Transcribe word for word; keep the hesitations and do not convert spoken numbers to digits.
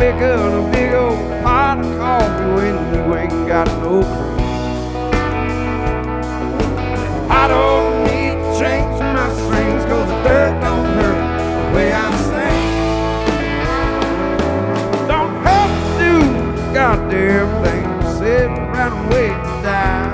liquor and a big old pot of coffee when you ain't got no cream. I don't need to change my strings, cause the dirt don't hurt the way I sing. Don't have to do goddamn thing, sit around and wait to die.